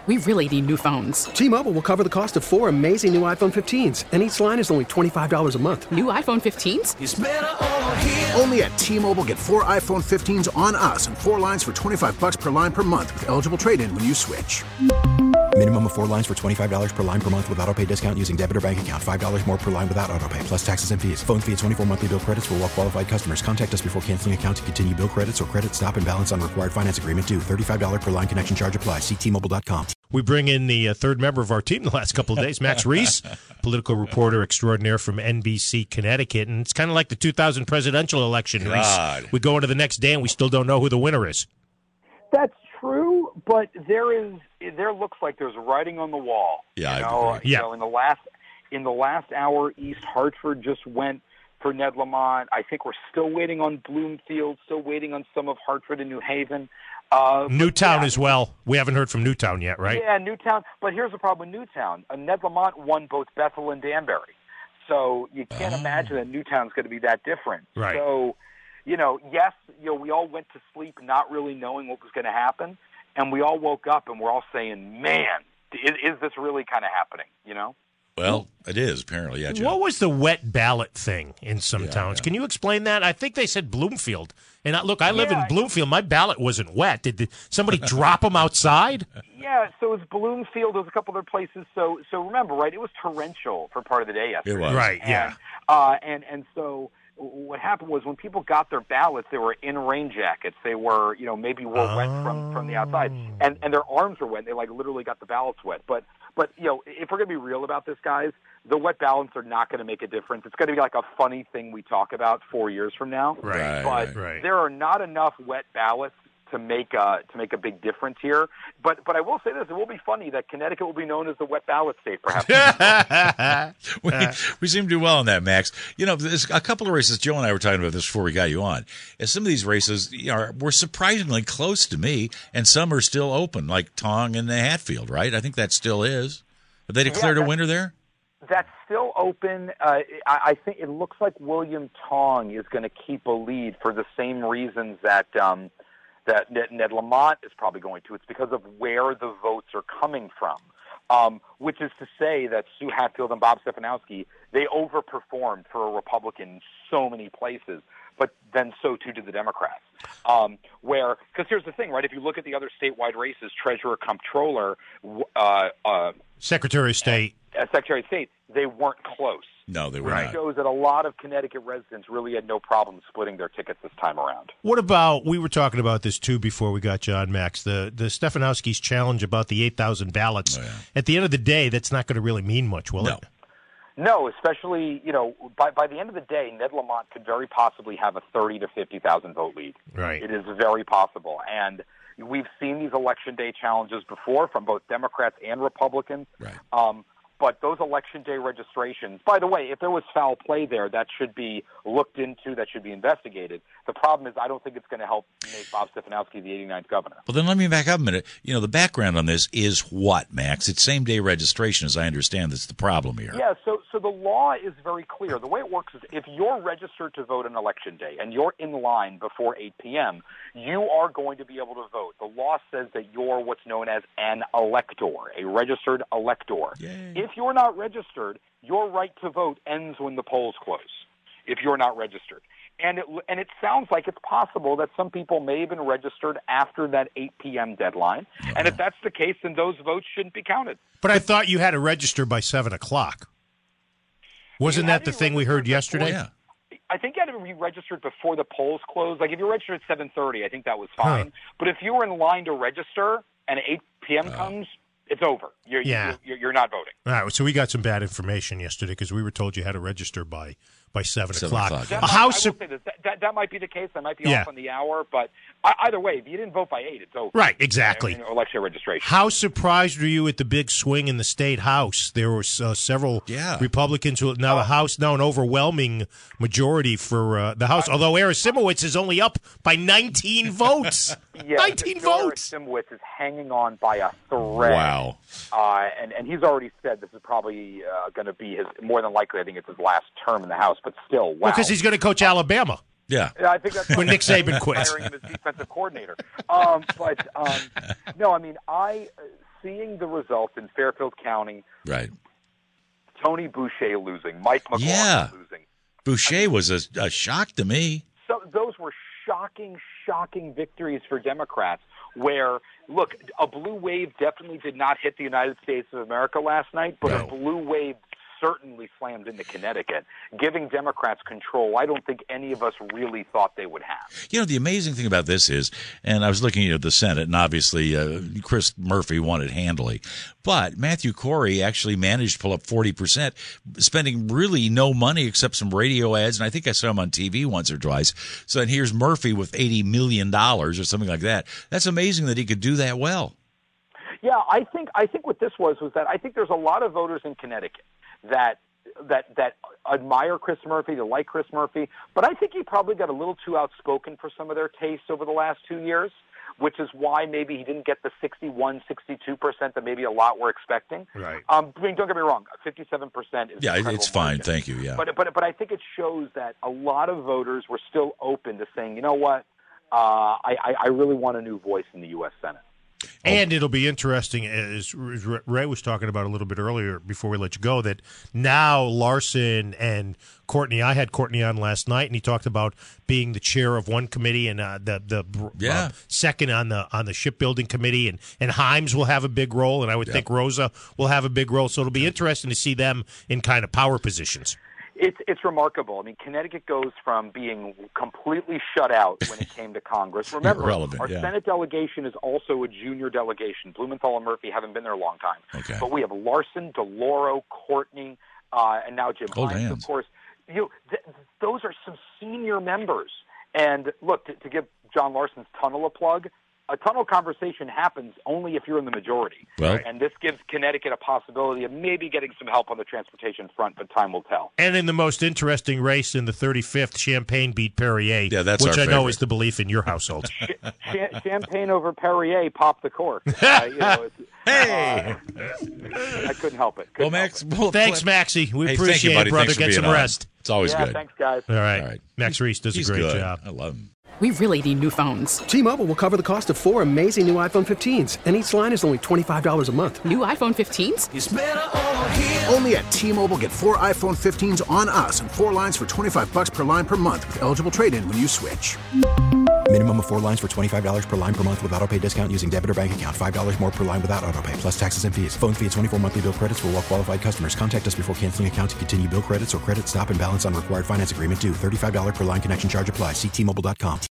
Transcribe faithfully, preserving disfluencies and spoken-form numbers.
we really need new phones. T-Mobile will cover the cost of four amazing new iPhone fifteens, and each line is only twenty-five dollars a month. New iPhone fifteens? It's better over here. Only at T-Mobile, get four iPhone fifteens on us and four lines for twenty-five dollars per line per month with eligible trade-in when you switch. Minimum of four lines for twenty-five dollars per line per month with autopay discount using debit or bank account. five dollars more per line without autopay, plus taxes and fees. Phone fee at twenty-four monthly bill credits for well-qualified customers. Contact us before canceling account to continue bill credits or credit stop and balance on required finance agreement due. thirty-five dollars per line connection charge applies. See T Mobile dot com. We bring in the uh, third member of our team the last couple of days, Max Reese, political reporter extraordinaire from N B C Connecticut. And it's kind of like the two thousand presidential election, God. Reese. We go into the next day and we still don't know who the winner is. That's true, but there is there looks like there's writing on the wall. Yeah, you I know, agree. you Yeah. know, in the last in the last hour, East Hartford just went for Ned Lamont. I think we're still waiting on Bloomfield, still waiting on some of Hartford and New Haven. Uh, Newtown yeah, as well. We haven't heard from Newtown yet, right? Yeah, Newtown. But here's the problem with Newtown. Uh, Ned Lamont won both Bethel and Danbury. So you can't Oh. imagine that Newtown's going to be that different. Right. So, you know, yes, you know, we all went to sleep not really knowing what was going to happen, and we all woke up and we're all saying, man, is, is this really kind of happening, you know? Well, it is, apparently. Yeah, Joe. What was the wet ballot thing in some Yeah, towns? yeah. Can you explain that? I think they said Bloomfield. And I, look, I live Yeah. in Bloomfield. My ballot wasn't wet. Did the, somebody drop them outside? Yeah, so it was Bloomfield. There was a couple other places. So, so remember, right, it was torrential for part of the day yesterday. It was. Right, And, yeah. Uh, and, and so what happened was when people got their ballots, they were in rain jackets. They were, you know, maybe were wet from, from the outside. And, and their arms were wet. They, like, literally got the ballots wet. But, but you know, if we're going to be real about this, guys, the wet ballots are not going to make a difference. It's going to be like a funny thing we talk about four years from now. Right, But right. right. there are not enough wet ballots to make a to make a big difference here. But but I will say this: it will be funny that Connecticut will be known as the wet ballot state, perhaps. we, we seem to do well on that, Max. You know, there's a couple of races. Joe and I were talking about this before we got you on. And some of these races you know, were surprisingly close to me, and some are still open, like Tong and the Hatfield, right? I think that still is. Have they declared Yeah, a winner there? That's still open. Uh, I, I think it looks like William Tong is going to keep a lead for the same reasons that um, that Ned, Ned Lamont is probably going to. It's because of where the votes are coming from, um, which is to say that Sue Hatfield and Bob Stefanowski, they overperformed for a Republican in so many places, but then so too did the Democrats. Um, where, because here's the thing, right? If you look at the other statewide races, Treasurer, Comptroller, uh, uh, Secretary of State. uh, Secretary of State, they weren't close. No, they were It not. shows that a lot of Connecticut residents really had no problem splitting their tickets this time around. What about, we were talking about this too before we got John Max, the, the Stefanowski's challenge about the eight thousand ballots. Oh, yeah. At the end of the day, that's not going to really mean much, will No. it? No, especially, you know, by by the end of the day, Ned Lamont could very possibly have a thirty to fifty thousand vote lead. Right. It is very possible. And we've seen these election day challenges before from both Democrats and Republicans. Right. Um, but those election day registrations, by the way, if there was foul play there, that should be looked into, that should be investigated. The problem is I don't think it's going to help make Bob Stefanowski the eighty-ninth governor. Well, then let me back up a minute. You know, the background on this is what, Max? It's same-day registration, as I understand. That's the problem here. Yeah, so so the law is very clear. The way it works is if you're registered to vote on election day and you're in line before eight p.m., you are going to be able to vote. The law says that you're what's known as an elector, a registered elector. Yay. If you're not registered, your right to vote ends when the polls close, if you're not registered. And it, and it sounds like it's possible that some people may have been registered after that eight p.m. deadline. Uh-huh. And if that's the case, then those votes shouldn't be counted. But I thought you had to register by seven o'clock. Wasn't You had that the to be thing we heard registered yesterday? Yeah. I think you had to be registered before the polls closed. Like if you registered at seven thirty, I think that was fine. Huh. But if you were in line to register and eight p.m. comes, it's over. You're, Yeah. you're, you're not voting. All right, so we got some bad information yesterday because we were told you had to register by, by seven, Seven o'clock. o'clock, That A might, house I will say this, that, that, that might be the case. I might be Yeah. off on the hour. But I, either way, if you didn't vote by eight, it's over. Right, exactly. In, in election registration. How surprised were you at the big swing in the state house? There were uh, several Yeah. Republicans who now the House now an overwhelming majority for uh, the House. Although Eric Simowitz is only up by nineteen votes. Yeah, nineteen Joe votes. Simowitz is hanging on by a thread. Wow. Uh, and, and he's already said this is probably uh, going to be his, more than likely, I think it's his last term in the House, but still, wow. Well, because he's going to coach Alabama. Yeah. Yeah, I think that's When Nick Saban quits. hiring him as defensive coordinator. Um, but um, no, I mean, I seeing the results in Fairfield County, Right. Tony Boucher losing, Mike McLaughlin Yeah. losing. Boucher I mean, was a, a shock to me. So those were shocking, shocking victories for Democrats where, look, a blue wave definitely did not hit the United States of America last night, but No. a blue wave certainly slammed into Connecticut, giving Democrats control I don't think any of us really thought they would have. You know, the amazing thing about this is, and I was looking at the Senate, and obviously uh, Chris Murphy won it handily, but Matthew Corey actually managed to pull up forty percent, spending really no money except some radio ads, and I think I saw him on T V once or twice. So and here's Murphy with eighty million dollars or something like that. That's amazing that he could do that well. Yeah, I think I think what this was was that I think there's a lot of voters in Connecticut that that that admire Chris Murphy, that like Chris Murphy, but I think he probably got a little too outspoken for some of their tastes over the last two years, which is why maybe he didn't get the sixty-one, sixty-two percent that maybe a lot were expecting. Right. Um, I mean, don't get me wrong, fifty-seven percent is Yeah, an incredible it's fine. margin. Thank you. Yeah. But but but I think it shows that a lot of voters were still open to saying, you know what, uh, I I I really want a new voice in the U S Senate. And it'll be interesting, as Ray was talking about a little bit earlier before we let you go, that now Larson and Courtney, I had Courtney on last night, and he talked about being the chair of one committee and uh, the the Yeah. uh, second on the on the shipbuilding committee, and, and Himes will have a big role, and I would Yep. think Rosa will have a big role. So it'll be interesting to see them in kind of power positions. It's it's remarkable. I mean, Connecticut goes from being completely shut out when it came to Congress. Remember, Irrelevant, our yeah. Senate delegation is also a junior delegation. Blumenthal and Murphy haven't been there a long time. Okay. But we have Larson, DeLauro, Courtney, uh, and now Jim Old Himes, hands. of course. You know, th- those are some senior members. And look, to, to give John Larson's tunnel a plug, a tunnel conversation happens only if you're in the majority. Well- and this gives Connecticut a possibility of maybe getting some help on the transportation front, but time will tell. And in the most interesting race in the thirty-fifth, Champagne beat Perrier, Yeah, that's which our I know favorite. is the belief in your household. Ch- Champagne over Perrier popped the cork. Uh, you know, it's, Hey! uh, I couldn't help it. Well, Couldn't Max, help it. well, Thanks, Cl- Maxie. We Hey, appreciate thank you, buddy. it, brother. Thanks for Get being some on. rest. It's always Yeah, good. thanks, guys. All right. All right. Max Reese does He's a great good. job. I love him. We really need new phones. T-Mobile will cover the cost of four amazing new iPhone fifteens, and each line is only twenty-five dollars a month. New iPhone fifteens? Only at T-Mobile, get four iPhone fifteens on us and four lines for twenty-five bucks per line per month with eligible trade-in when you switch. Minimum of four lines for twenty-five dollars per line per month with auto pay discount using debit or bank account. five dollars more per line without auto pay, plus taxes and fees. Phone fee at twenty-four monthly bill credits for well-qualified customers. Contact us before canceling account to continue bill credits or credit stop and balance on required finance agreement due. thirty-five dollars per line connection charge applies. See T Mobile dot com.